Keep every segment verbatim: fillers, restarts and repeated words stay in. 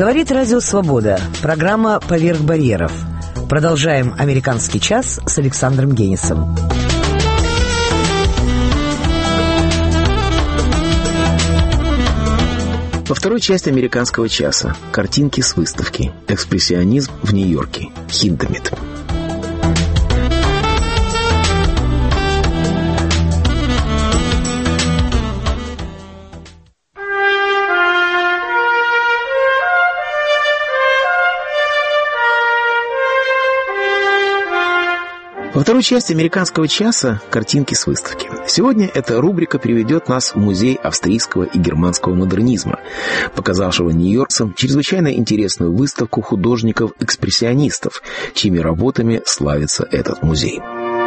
Говорит Радио Свобода. Программа «Поверх барьеров». Продолжаем «Американский час» с Александром Генисом. Во второй части «Американского часа» картинки с выставки «Экспрессионизм в Нью-Йорке. Хиндемит». Во второй части «Американского часа» картинки с выставки. Сегодня эта рубрика приведет нас в музей австрийского и германского модернизма, показавшего нью-йоркцам чрезвычайно интересную выставку художников-экспрессионистов, чьими работами славится этот музей.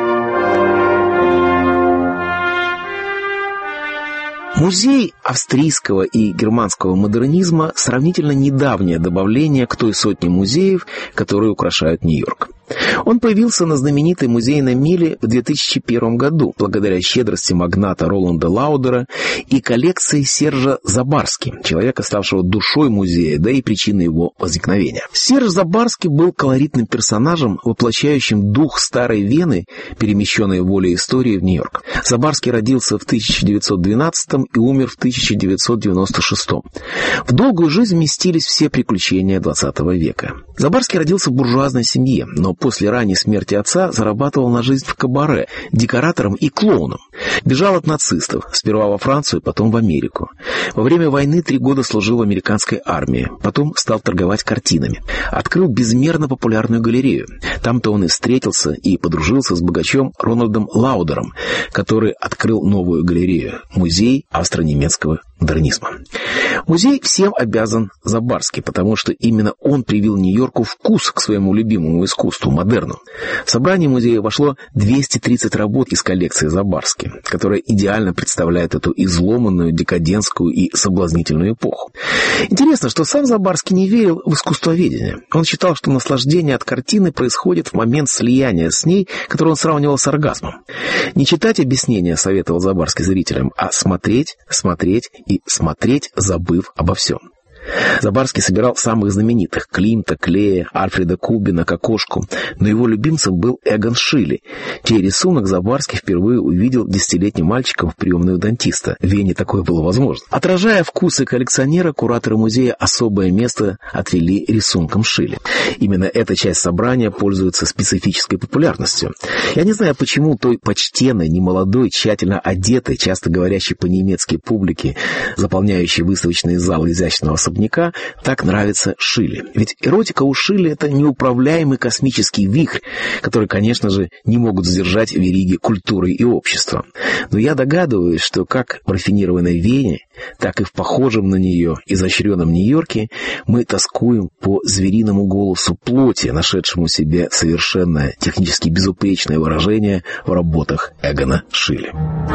Музей австрийского и германского модернизма – сравнительно недавнее добавление к той сотне музеев, которые украшают Нью-Йорк. Он появился на знаменитой музейной миле в две тысячи первом году, благодаря щедрости магната Роланда Лаудера и коллекции Сержа Забарски, человека, ставшего душой музея, да и причиной его возникновения. Серж Забарски был колоритным персонажем, воплощающим дух старой Вены, перемещенной волей истории в Нью-Йорк. Забарски родился в тысяча девятьсот двенадцатом и умер в тысяча девятьсот девяносто шестом. В долгую жизнь вместились все приключения двадцатого века. Забарски родился в буржуазной семье, но после ранней смерти отца зарабатывал на жизнь в кабаре, декоратором и клоуном. Бежал от нацистов, сперва во Францию, потом в Америку. Во время войны три года служил в американской армии, потом стал торговать картинами. Открыл безмерно популярную галерею. Там-то он и встретился и подружился с богачом Рональдом Лаудером, который открыл новую галерею – музей австро-немецкого модернизма. Музей всем обязан Забарски, потому что именно он привил Нью-Йорку вкус к своему любимому искусству – модерну. В собрание музея вошло двести тридцать работ из коллекции Забарски, которая идеально представляет эту изломанную, декадентскую и соблазнительную эпоху. Интересно, что сам Забарски не верил в искусствоведение. Он считал, что наслаждение от картины происходит в момент слияния с ней, который он сравнивал с оргазмом. Не читать объяснения советовал Забарски зрителям, а смотреть, смотреть и смотреть, забыв обо всем. Забарски собирал самых знаменитых – Климта, Клея, Альфреда Кубина, Кокошку, но его любимцем был Эгон Шиле, чей рисунок Забарски впервые увидел десятилетним мальчиком в приемной у дантиста. В Вене такое было возможно. Отражая вкусы коллекционера, кураторы музея особое место отвели рисункам Шиле. Именно эта часть собрания пользуется специфической популярностью. Я не знаю, почему той почтенной, немолодой, тщательно одетой, часто говорящей по-немецки публике, заполняющей выставочные залы изящного особняка, так нравится Шиле. Ведь эротика у Шиле – это неуправляемый космический вихрь, который, конечно же, не могут сдержать вериги культуры и общества. Но я догадываюсь, что как в рафинированной Вене, так и в похожем на нее изощренном Нью-Йорке мы тоскуем по звериному голосу плоти, нашедшему себе совершенно технически безупречное выражение в работах Эгона Шиле.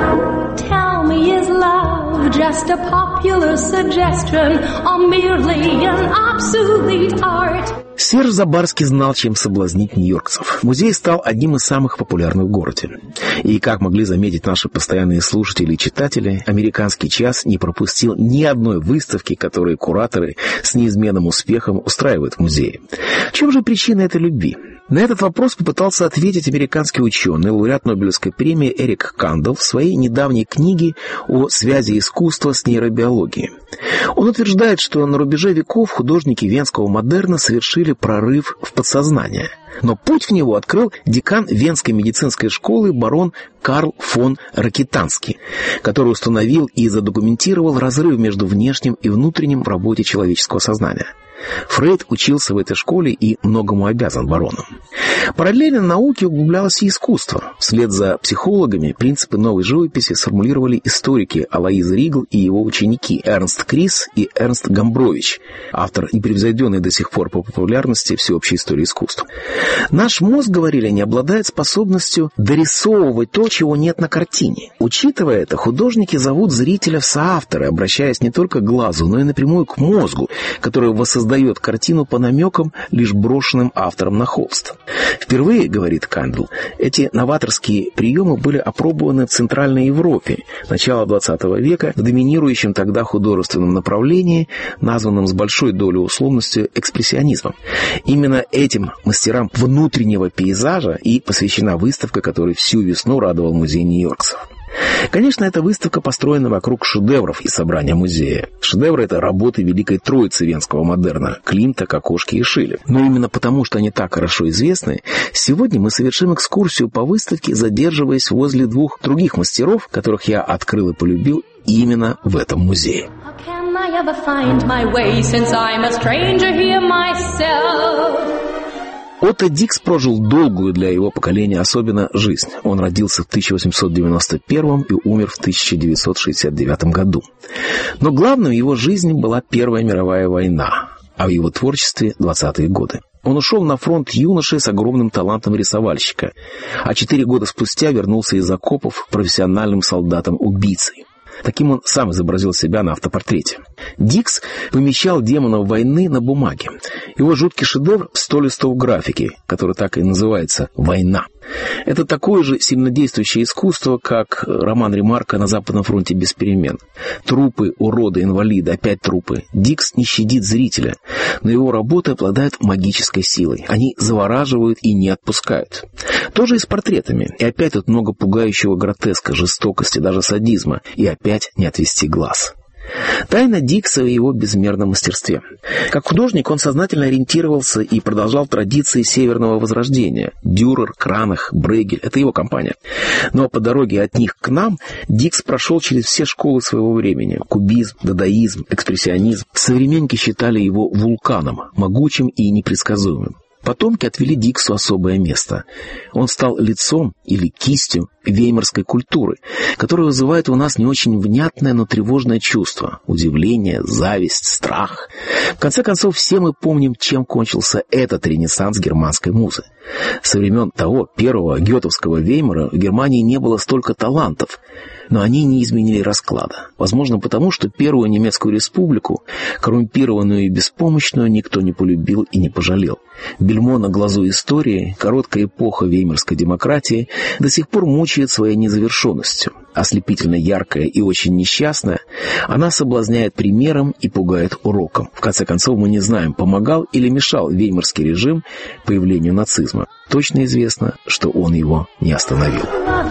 Tell me, is love just a popular suggestion or merely an obsolete art? Серж Забарски знал, чем соблазнить нью-йоркцев. Музей стал одним из самых популярных в городе. И, как могли заметить наши постоянные слушатели и читатели, «Американский час» не пропустил ни одной выставки, которые кураторы с неизменным успехом устраивают в музее. В чем же причина этой любви? На этот вопрос попытался ответить американский ученый, лауреат Нобелевской премии Эрик Кандел в своей недавней книге о связи искусства с нейробиологией. Он утверждает, что на рубеже веков художники венского модерна совершили прорыв в подсознание. Но путь в него открыл декан Венской медицинской школы барон Карл фон Ракитанский, который установил и задокументировал разрыв между внешним и внутренним в работе человеческого сознания. Фрейд учился в этой школе и многому обязан барону. Параллельно науке углублялось и искусство. Вслед за психологами принципы новой живописи сформулировали историки Алоиз Ригл и его ученики Эрнст Крис и Эрнст Гамбрович, автор непревзойденной до сих пор по популярности всеобщей истории искусства. Наш мозг, говорили они, обладает способностью дорисовывать то, чего нет на картине. Учитывая это, художники зовут зрителя в соавторы, обращаясь не только к глазу, но и напрямую к мозгу, который воссоздает создает картину по намекам, лишь брошенным автором на холст. Впервые, говорит Кандл, эти новаторские приемы были опробованы в Центральной Европе начала двадцатого века в доминирующем тогда художественном направлении, названном с большой долей условности экспрессионизмом. Именно этим мастерам внутреннего пейзажа и посвящена выставка, которой всю весну радовал музей нью-йоркцев. Конечно, эта выставка построена вокруг шедевров из собрания музея. Шедевры — это работы великой троицы венского модерна — Климта, Кокошки и Шиле. Но именно потому, что они так хорошо известны, сегодня мы совершим экскурсию по выставке, задерживаясь возле двух других мастеров, которых я открыл и полюбил именно в этом музее. Отто Дикс прожил долгую для его поколения особенно жизнь. Он родился в тысяча восемьсот девяносто первом и умер в тысяча девятьсот шестьдесят девятом году. Но главным в его жизни была Первая мировая война, а в его творчестве двадцатые годы. Он ушел на фронт юношей с огромным талантом рисовальщика, а четыре года спустя вернулся из окопов профессиональным солдатом-убийцей. Таким он сам изобразил себя на автопортрете. Дикс помещал демонов войны на бумаге. Его жуткий шедевр — сто листов графики, который так и называется «Война». Это такое же сильнодействующее искусство, как роман Ремарка «На Западном фронте без перемен». Трупы, уроды, инвалиды, опять трупы. Дикс не щадит зрителя, но его работы обладают магической силой. Они завораживают и не отпускают. То же и с портретами. И опять тут много пугающего гротеска, жестокости, даже садизма. И опять не отвести глаз. Тайна Дикса в его безмерном мастерстве. Как художник он сознательно ориентировался и продолжал традиции Северного Возрождения. Дюрер, Кранах, Брейгель — это его компания. Но по дороге от них к нам Дикс прошел через все школы своего времени. Кубизм, дадаизм, экспрессионизм. Современники считали его вулканом, могучим и непредсказуемым. Потомки отвели Диксу особое место. Он стал лицом или кистью веймарской культуры, которая вызывает у нас не очень внятное, но тревожное чувство — удивление, зависть, страх. В конце концов, все мы помним, чем кончился этот ренессанс германской музы. Со времен того первого гетовского Веймара в Германии не было столько талантов, но они не изменили расклада. Возможно, потому что Первую немецкую республику, коррумпированную и беспомощную, никто не полюбил и не пожалел. Бельмо на глазу истории, короткая эпоха веймарской демократии до сих пор мучает своей незавершенностью. Ослепительно яркая и очень несчастная, она соблазняет примером и пугает уроком. В конце концов, мы не знаем, помогал или мешал веймарский режим появлению нацизма. Точно известно, что он его не остановил.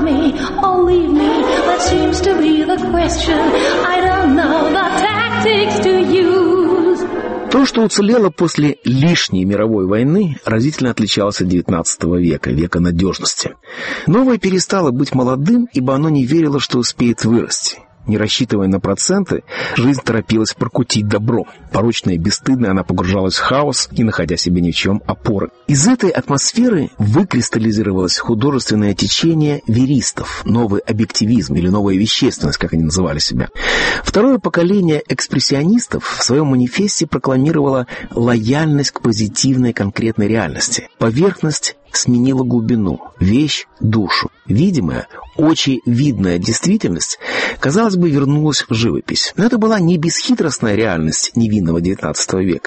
То, что уцелело после лишней мировой войны, разительно отличалось от девятнадцатого века, века надежности. Новое перестало быть молодым, ибо оно не верило, что успеет вырасти. Не рассчитывая на проценты, жизнь торопилась прокутить добро. Порочная и бесстыдная, она погружалась в хаос, не находя себе ни в чем опоры. Из этой атмосферы выкристаллизировалось художественное течение веристов, новый объективизм или новая вещественность, как они называли себя. Второе поколение экспрессионистов в своем манифесте прокламировало лояльность к позитивной конкретной реальности. Поверхность сменила глубину, вещь — душу. Видимая, очевидная действительность, казалось бы, вернулась в живопись. Но это была не бесхитростная реальность невинного девятнадцатого века.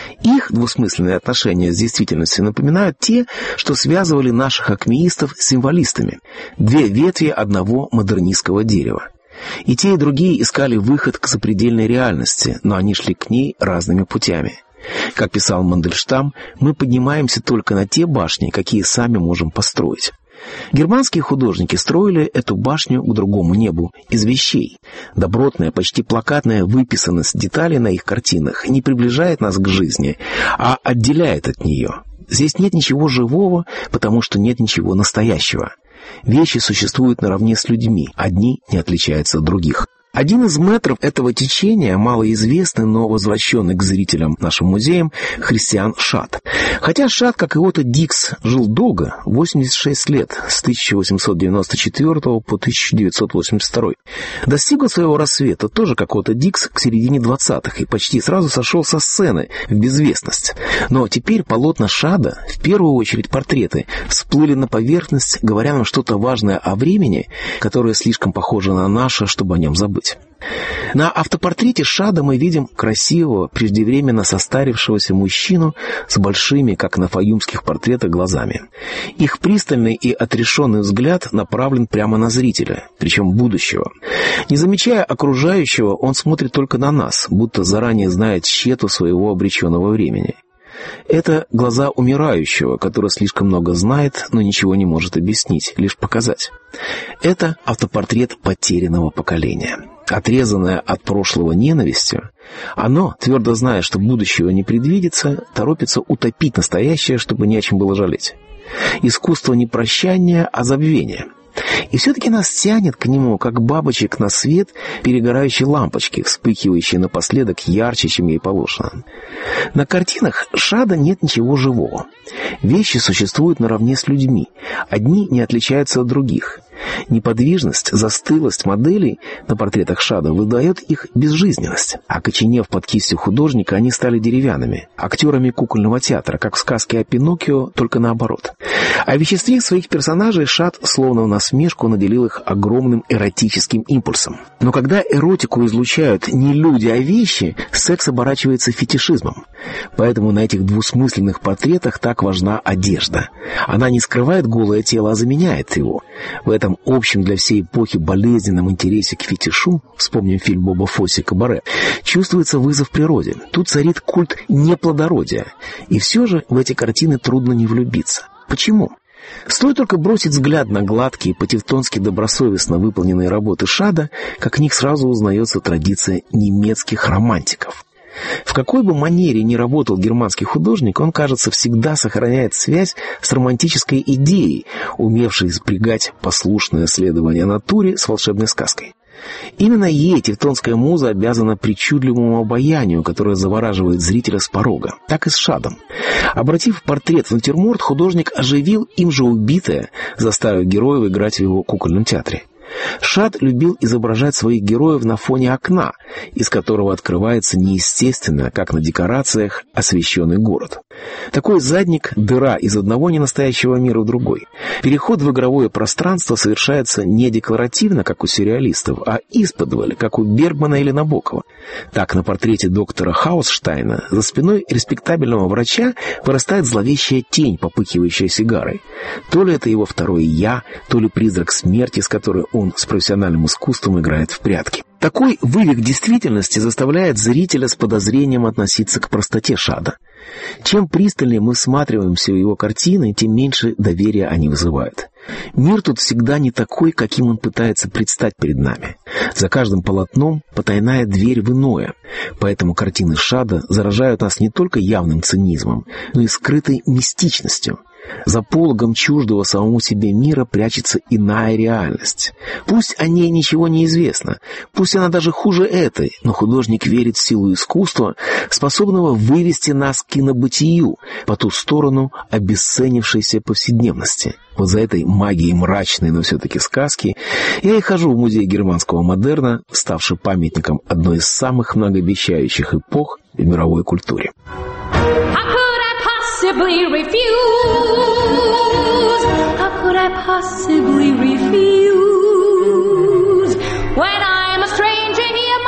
Их двусмысленные отношения с действительностью напоминают те, что связывали наших акмеистов с символистами. Две ветви одного модернистского дерева. И те, и другие искали выход к запредельной реальности, но они шли к ней разными путями. Как писал Мандельштам, мы поднимаемся только на те башни, какие сами можем построить. Германские художники строили эту башню к другому небу из вещей. Добротная, почти плакатная выписанность деталей на их картинах не приближает нас к жизни, а отделяет от нее. Здесь нет ничего живого, потому что нет ничего настоящего. Вещи существуют наравне с людьми, одни не отличаются от других. Один из мэтров этого течения, малоизвестный, но возвращенный к зрителям нашим музеям, Христиан Шад. Хотя Шад, как и Отто Дикс, жил долго, восемьдесят шесть лет, с тысяча восемьсот девяносто четвёртого по тысяча девятьсот восемьдесят второй. Достиг своего рассвета, тоже как Отто Дикс, к середине двадцатых, и почти сразу сошел со сцены в безвестность. Но теперь полотна Шада, в первую очередь портреты, всплыли на поверхность, говоря нам что-то важное о времени, которое слишком похоже на наше, чтобы о нем забыть. На автопортрете Шада мы видим красивого, преждевременно состарившегося мужчину с большими, как на фаюмских портретах, глазами. Их пристальный и отрешенный взгляд направлен прямо на зрителя, причем будущего. Не замечая окружающего, он смотрит только на нас, будто заранее знает тщету своего обреченного времени. Это глаза умирающего, который слишком много знает, но ничего не может объяснить, лишь показать. Это автопортрет потерянного поколения. Отрезанное от прошлого ненавистью, оно, твердо зная, что будущего не предвидится, торопится утопить настоящее, чтобы не о чем было жалеть. Искусство не прощания, а забвения. И все-таки нас тянет к нему, как бабочек на свет перегорающей лампочки, вспыхивающей напоследок ярче, чем ей положено. На картинах Шада нет ничего живого. Вещи существуют наравне с людьми. Одни не отличаются от других. Неподвижность, застылость моделей на портретах Шада выдает их безжизненность. Окоченев под кистью художника, они стали деревянными, актерами кукольного театра, как в сказке о Пиноккио, только наоборот. О веществе своих персонажей Шад, словно в насмешку, наделил их огромным эротическим импульсом. Но когда эротику излучают не люди, а вещи, секс оборачивается фетишизмом. Поэтому на этих двусмысленных портретах так важна одежда. Она не скрывает голое тело, а заменяет его. В этом общем для всей эпохи болезненном интересе к фетишу, вспомним фильм Боба Фосси «Кабаре», чувствуется вызов природе. Тут царит культ неплодородия. И все же в эти картины трудно не влюбиться. Почему? Стоит только бросить взгляд на гладкие, по-тевтонски добросовестно выполненные работы Шада, как в них сразу узнается традиция немецких романтиков. В какой бы манере ни работал германский художник, он, кажется, всегда сохраняет связь с романтической идеей, умевшей спрягать послушное следование натуре с волшебной сказкой. Именно ей тевтонская муза обязана причудливому обаянию, которое завораживает зрителя с порога. Так и с Шадом. Обратив портрет в натюрморт, художник оживил им же убитое, заставив героев играть в его кукольном театре. Шад любил изображать своих героев на фоне окна, из которого открывается неестественно, как на декорациях, освещенный город. Такой задник — дыра из одного ненастоящего мира в другой. Переход в игровое пространство совершается не декларативно, как у сюрреалистов, а исподволь, как у Бергмана или Набокова. Так, на портрете доктора Хаусштайна за спиной респектабельного врача вырастает зловещая тень, попыхивающая сигарой. То ли это его второе «я», то ли призрак смерти, с которой он Он с профессиональным искусством играет в прятки. Такой вывих действительности заставляет зрителя с подозрением относиться к простоте Шада. Чем пристальнее мы всматриваемся в его картины, тем меньше доверия они вызывают. Мир тут всегда не такой, каким он пытается предстать перед нами. За каждым полотном потайная дверь в иное. Поэтому картины Шада заражают нас не только явным цинизмом, но и скрытой мистичностью. За пологом чуждого самому себе мира прячется иная реальность. Пусть о ней ничего не известно, пусть она даже хуже этой, но художник верит в силу искусства, способного вывести нас к кинобытию, по ту сторону обесценившейся повседневности. Вот за этой магией мрачной, но все-таки сказки я и хожу в музей германского модерна, ставший памятником одной из самых многообещающих эпох в мировой культуре. Possibly refuse? How could I possibly refuse when I'm a stranger here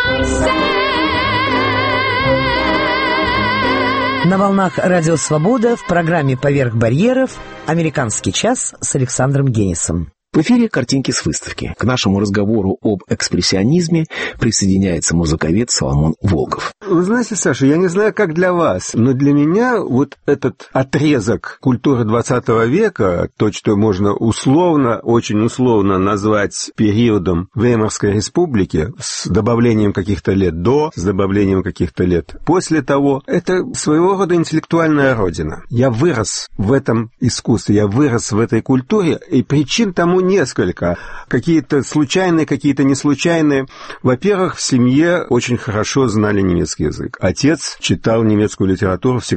myself? На волнах Радио Свобода в программе «Поверх барьеров» «Американский час» с Александром Генисом. В эфире картинки с выставки. К нашему разговору об экспрессионизме присоединяется музыковед Соломон Волков. Вы знаете, Саша, я не знаю, как для вас, но для меня вот этот отрезок культуры двадцатого века, то, что можно условно, очень условно назвать периодом Веймарской республики, с добавлением каких-то лет до, с добавлением каких-то лет после того, это своего рода интеллектуальная родина. Я вырос в этом искусстве, я вырос в этой культуре, и причин тому несколько. Какие-то случайные, какие-то не случайные. Во-первых, в семье очень хорошо знали немецкий язык. Отец читал немецкую литературу всегда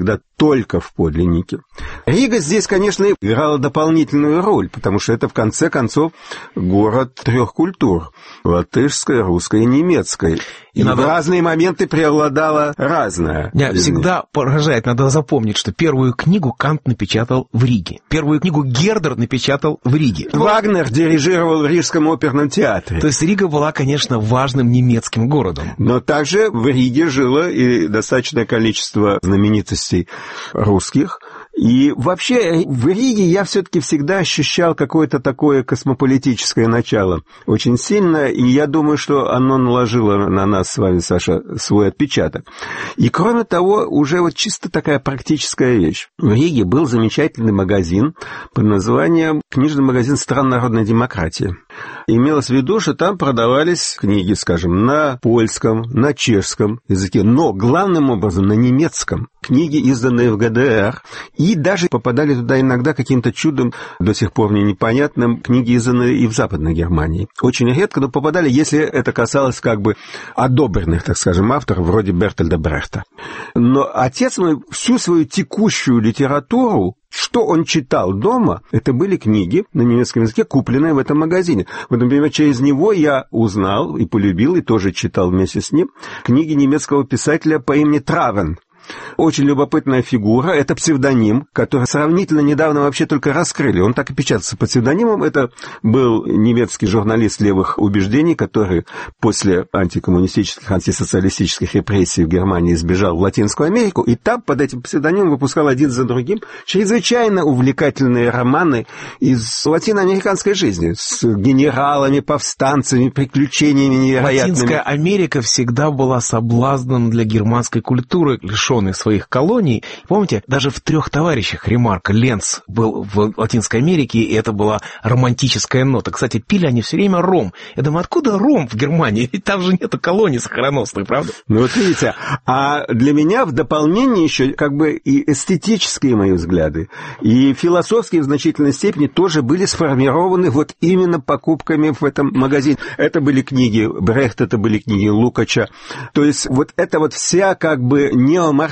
только в подлиннике. Рига здесь, конечно, играла дополнительную роль, потому что это, в конце концов, город трех культур – латышской, русской и немецкой. И, и надо... в разные моменты преобладало разное. Меня всегда поражает, надо запомнить, что первую книгу Кант напечатал в Риге. Первую книгу Гердер напечатал в Риге. Вагнер дирижировал в Рижском оперном театре. То есть Рига была, конечно, важным немецким городом. Но также в Риге жило и достаточное количество знаменитостей русских. И вообще в Риге я все-таки всегда ощущал какое-то такое космополитическое начало очень сильно, и я думаю, что оно наложило на нас с вами, Саша, свой отпечаток. И кроме того, уже вот чисто такая практическая вещь. В Риге был замечательный магазин под названием «Книжный магазин стран народной демократии». Имелось в виду, что там продавались книги, скажем, на польском, на чешском языке, но главным образом на немецком. Книги, изданные в ГДР, и даже попадали туда иногда каким-то чудом, до сих пор мне непонятным, книги, изданные и в Западной Германии. Очень редко, но попадали, если это касалось как бы одобренных, так скажем, авторов, вроде Бертольда Брехта. Но отец мой всю свою текущую литературу, что он читал дома, это были книги на немецком языке, купленные в этом магазине. Вот, например, через него я узнал и полюбил, и тоже читал вместе с ним, книги немецкого писателя по имени Травен. Очень любопытная фигура, это псевдоним, который сравнительно недавно вообще только раскрыли. Он так и печатался под псевдонимом. Это был немецкий журналист левых убеждений, который после антикоммунистических, антисоциалистических репрессий в Германии сбежал в Латинскую Америку, и там под этим псевдонимом выпускал один за другим чрезвычайно увлекательные романы из латиноамериканской жизни с генералами, повстанцами, приключениями невероятными. Латинская Америка всегда была соблазном для германской культуры, лишенной своих колоний. Помните, даже в «Трех товарищах» Ремарка Ленц был в Латинской Америке, и это была романтическая нота. Кстати, пили они все время ром. Я думаю, откуда ром в Германии? Ведь там же нету колоний сахароносных, правда? Ну вот видите, а для меня в дополнение еще как бы и эстетические мои взгляды, и философские в значительной степени тоже были сформированы вот именно покупками в этом магазине. Это были книги Брехта, это были книги Лукача. То есть вот это вот вся как бы неомарксистская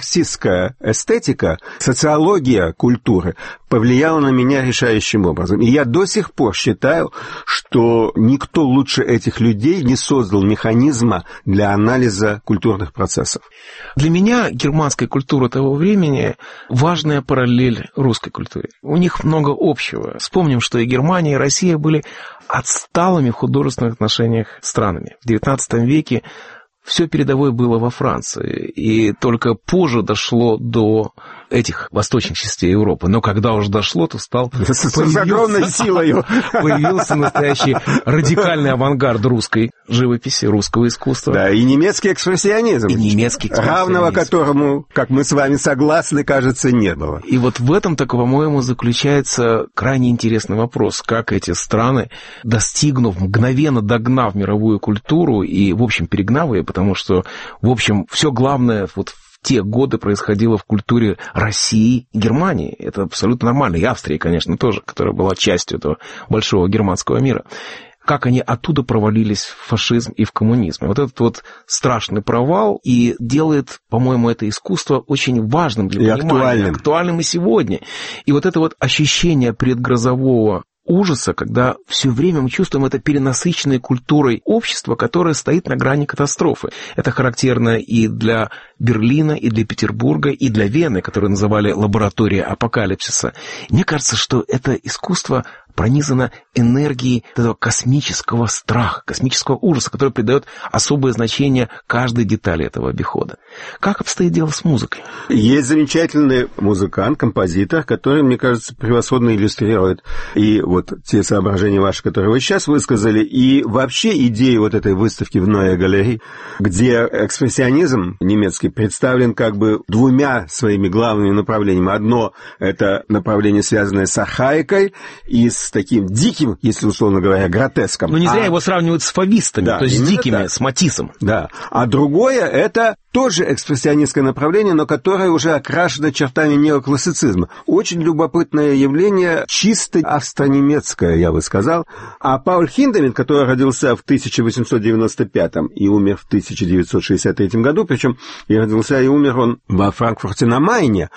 эстетика, социология культуры повлияла на меня решающим образом. И я до сих пор считаю, что никто лучше этих людей не создал механизма для анализа культурных процессов. Для меня германская культура того времени важная параллель русской культуре. У них много общего. Вспомним, что и Германия, и Россия были отсталыми в художественных отношениях странами. В девятнадцатом веке все передовое было во Франции, и только позже дошло до этих восточных частей Европы. Но когда уже дошло, то стал... С огромной силой. Появился настоящий радикальный авангард русской живописи, русского искусства. Да, и немецкий экспрессионизм. И немецкий экспрессионизм. Равного которому, как мы с вами согласны, кажется, не было. И вот в этом-то, по-моему, заключается крайне интересный вопрос, как эти страны, достигнув, мгновенно догнав мировую культуру и, в общем, перегнав ее, потому что, в общем, все главное вот в те годы происходило в культуре России и Германии. Это абсолютно нормально. И Австрии, конечно, тоже, которая была частью этого большого германского мира. Как они оттуда провалились в фашизм и в коммунизм. Вот этот вот страшный провал и делает, по-моему, это искусство очень важным для и понимания. Актуальным. Актуальным и сегодня. И вот это вот ощущение предгрозового ужаса, когда все время мы чувствуем это перенасыщенной культурой общества, которое стоит на грани катастрофы. Это характерно и для Берлина, и для Петербурга, и для Вены, которую называли лабораторией апокалипсиса. Мне кажется, что это искусство пронизано энергией этого космического страха, космического ужаса, который придает особое значение каждой детали этого обихода. Как обстоит дело с музыкой? Есть замечательный музыкант, композитор, который, мне кажется, превосходно иллюстрирует и вот те соображения ваши, которые вы сейчас высказали, и вообще идею вот этой выставки в Neue Galerie, где экспрессионизм немецкий представлен как бы двумя своими главными направлениями. Одно — это направление, связанное с архаикой и с таким диким, если условно говоря, гротеском. Но не зря а... его сравнивают с фавистами, да, то есть с дикими, так. с Матиссом. Да. А другое — это тоже экспрессионистское направление, но которое уже окрашено чертами неоклассицизма. Очень любопытное явление, чисто австро-немецкое, я бы сказал. А Пауль Хиндемит, который родился в тысяча восемьсот девяносто пятом и умер в тысяча девятьсот шестьдесят третьем году, причем и родился и умер он во Франкфурте на Майне,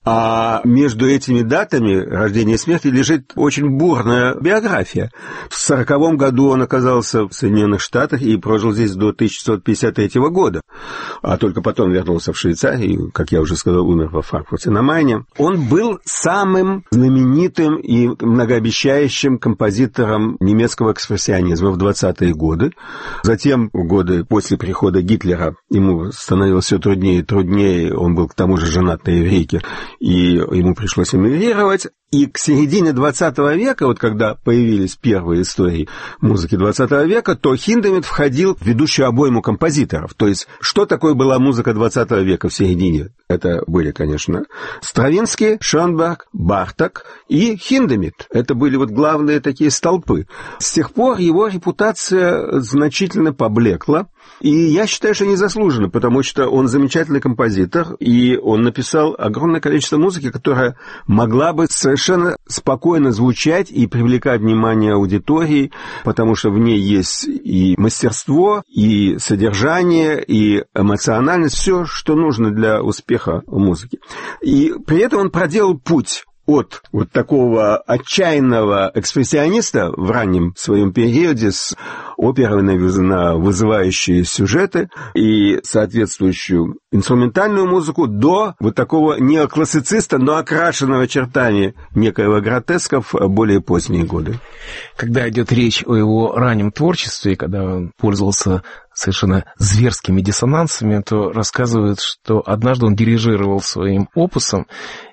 А между этими датами рождения и смерти лежит очень бурная биография. В сороковом году он оказался в Соединенных Штатах и прожил здесь до тысяча девятьсот пятьдесят третьего года, а только потом вернулся в Швейцарию, как я уже сказал, умер во Франкфурте на Майне. Он был самым знаменитым и многообещающим композитором немецкого экспрессионизма в двадцатые годы. Затем, в годы после прихода Гитлера, ему становилось все труднее и труднее, он был к тому же женат на еврейке, и ему пришлось эмигрировать. И к середине двадцатого века, вот когда появились первые истории музыки двадцатого века, то Хиндемит входил в ведущую обойму композиторов. То есть, что такое была музыка двадцатого века в середине? Это были, конечно, Стравинский, Шонберг, Барток и Хиндемит. Это были вот главные такие столпы. С тех пор его репутация значительно поблекла. И я считаю, что незаслуженно, потому что он замечательный композитор, и он написал огромное количество музыки, которая могла бы совершенно спокойно звучать и привлекать внимание аудитории, потому что в ней есть и мастерство, и содержание, и эмоциональность, все, что нужно для успеха музыки. И при этом он проделал путь от вот такого отчаянного экспрессиониста в раннем своем периоде с оперой на вызывающие сюжеты и соответствующую инструментальную музыку до вот такого неоклассициста, но окрашенного чертами некоего гротеска в более поздние годы. Когда идет речь о его раннем творчестве, когда он пользовался совершенно зверскими диссонансами, то рассказывают, что однажды он дирижировал своим опусом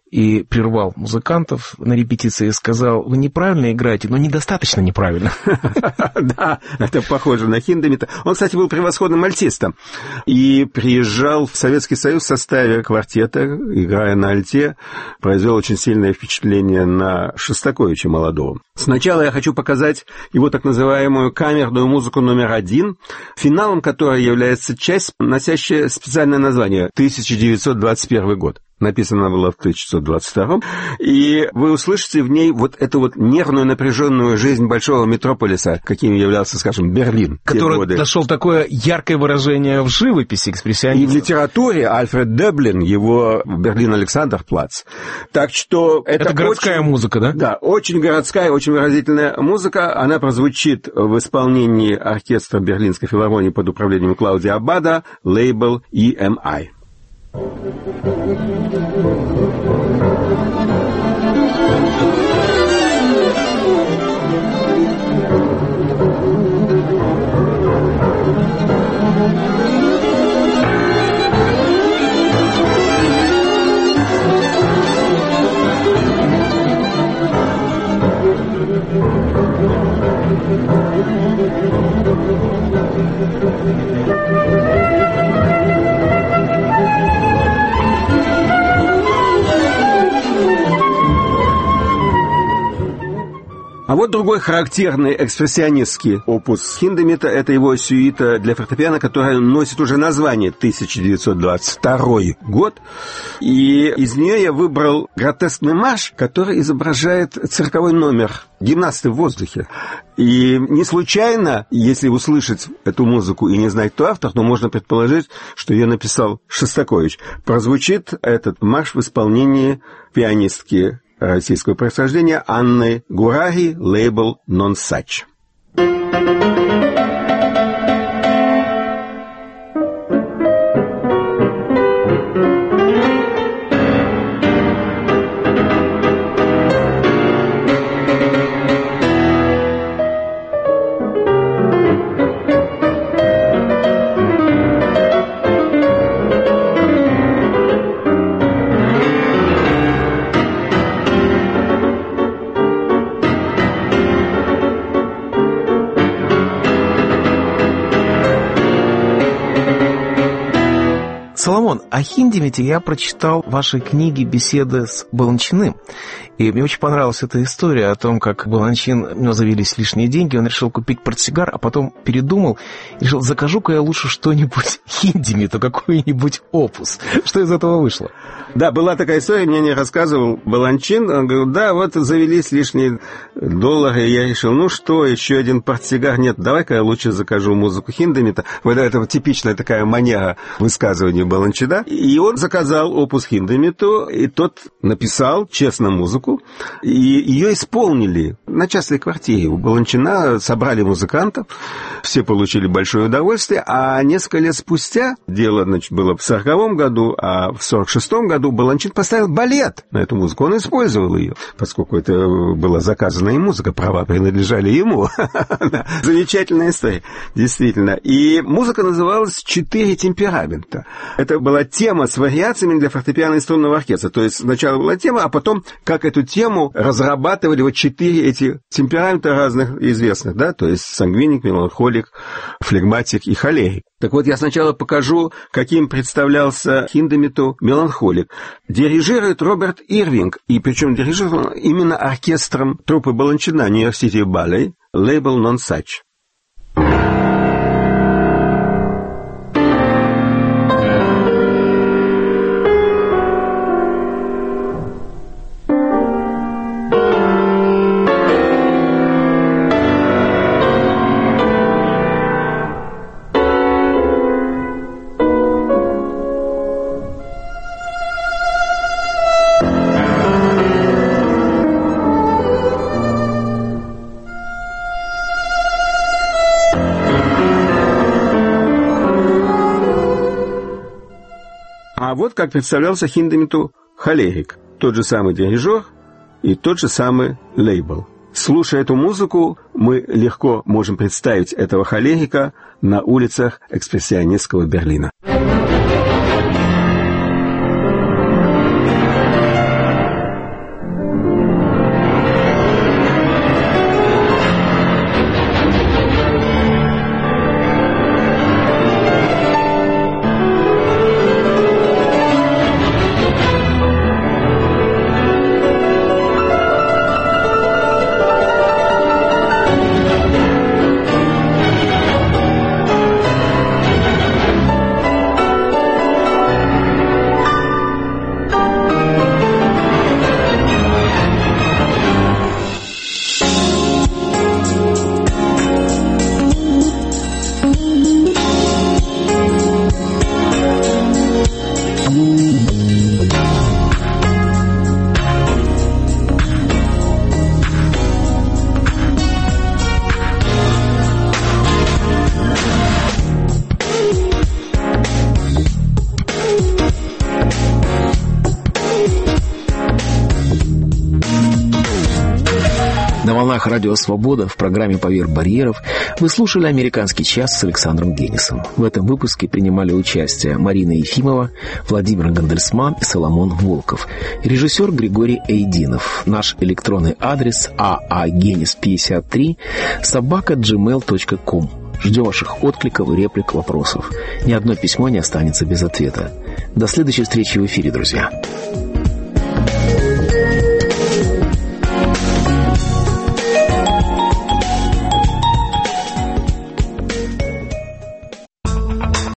и прервал музыкантов на репетиции и сказал: вы неправильно играете, но недостаточно неправильно. Да, это похоже на Хиндемита. Он, кстати, был превосходным альтистом и приезжал в Советский Союз в составе квартета, играя на альте, произвел очень сильное впечатление на Шостаковича молодого. Сначала я хочу показать его так называемую камерную музыку номер один, финалом которой является часть, носящая специальное название «тысяча девятьсот двадцать первый год». Написано было в тысяча девятьсот двадцать втором, и вы услышите в ней вот эту вот нервную напряженную жизнь большого метрополиса, каким являлся, скажем, Берлин. Который нашел такое яркое выражение в живописи экспрессионизма. И в литературе Альфред Деблин, его Берлин-Александрплац. Так что это, это городская очень, музыка, да? Да, очень городская, очень выразительная музыка. Она прозвучит в исполнении оркестра Берлинской филармонии под управлением Клауди Аббада, лейбл и эм ай. А вот другой характерный экспрессионистский опус Хиндемита — это его сюита для фортепиано, которая носит уже название тысяча девятьсот двадцать второй год. И из нее я выбрал гротескный марш, который изображает цирковой номер «Гимнасты в воздухе». И не случайно, если услышать эту музыку и не знать, кто автор, то можно предположить, что ее написал Шостакович. Прозвучит этот марш в исполнении пианистки российского происхождения Анны Гурари, лейбл «Нонсач». Соломон, о Хиндемите я прочитал в вашей книге «Беседы с Баланчиным». И мне очень понравилась эта история о том, как Баланчин, у него завелись лишние деньги, он решил купить портсигар, а потом передумал и решил: закажу-ка я лучше что-нибудь Хиндемиту, какой-нибудь опус. Что из этого вышло? Да, была такая история, мне не рассказывал Баланчин. Он говорил: да, вот завелись лишние доллары, и я решил, ну что, еще один портсигар, нет, давай-ка я лучше закажу музыку Хиндемита. Вот это вот типичная такая манера высказывания Баланчина. Баланчина, и он заказал опус Хиндемиту, и тот написал честно музыку, и ее исполнили на частной квартире у Баланчина, собрали музыкантов, все получили большое удовольствие, а несколько лет спустя, дело, значит, было в сороковом году, а в сорок шестом году Баланчин поставил балет на эту музыку, он использовал ее, поскольку это была заказанная музыка, права принадлежали ему. Замечательная история, действительно. И музыка называлась «Четыре темперамента». Это была тема с вариациями для фортепиано и струнного оркестра. То есть сначала была тема, а потом, как эту тему разрабатывали вот четыре эти темперамента разных известных, да, то есть сангвиник, меланхолик, флегматик и холерик. Так вот, я сначала покажу, каким представлялся Хиндемиту меланхолик. Дирижирует Роберт Ирвинг, и причем дирижирует он именно оркестром труппы Баланчина Нью-Йорк Сити Балlet, лейбл Nonsuch. А вот как представлялся Хиндемиту холерик. Тот же самый дирижер и тот же самый лейбл. Слушая эту музыку, мы легко можем представить этого холерика на улицах экспрессионистского Берлина. На волнах Радио Свобода в программе «Поверх барьеров» вы слушали «Американский час» с Александром Генисом. В этом выпуске принимали участие Марина Ефимова, Владимир Гандельсман и Соломон Волков. Режиссер Григорий Эйдинов. Наш электронный адрес а а генис пятьдесят три собака джи мейл точка ком. Ждем ваших откликов, реплик, вопросов. Ни одно письмо не останется без ответа. До следующей встречи в эфире, друзья.